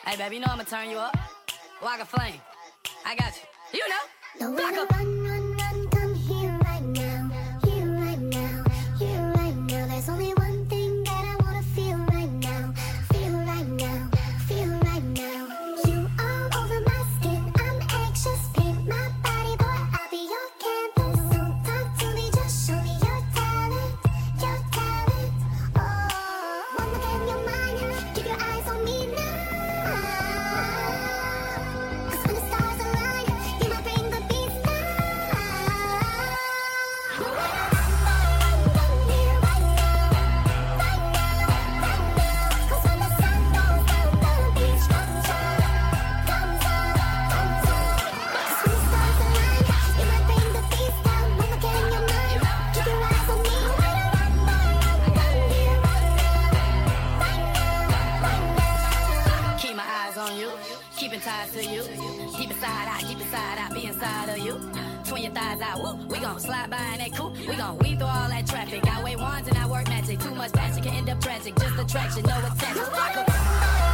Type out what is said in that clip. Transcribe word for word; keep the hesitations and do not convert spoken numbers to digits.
Hey, baby, you know I'ma turn you up. Like a flame. I got you. You know. No, Block run, up. run, run, run, come here right now. Here right now. Here right now. There's only one thing that I wanna feel right now. Feel right now. Feel right now. You all over my skin. I'm anxious. Paint my body, boy. I'll be your canvas. Don't talk to me, just show me your talent. Your talent. Oh, one look in your mind. Keep your eyes on me now. Cause when the stars align, you might bring the beats down. Here right now, right now, right now. Cause when the sun goes down, the beach comes up, comes up, comes up. Cause when the stars align, you might bring the beats down. One look in your mind, keep your eyes on me. Here right now, right now, right now. Keep my eyes on you. Keep it tied to you. Deep inside out, deep inside out, be inside of you. Twin your thighs out, woo. We gon' slide by in that coupe. We gon' weave through all that traffic. Got way ones and I work magic. Too much passion can end up tragic. Just attraction, no attention. Rock 'em.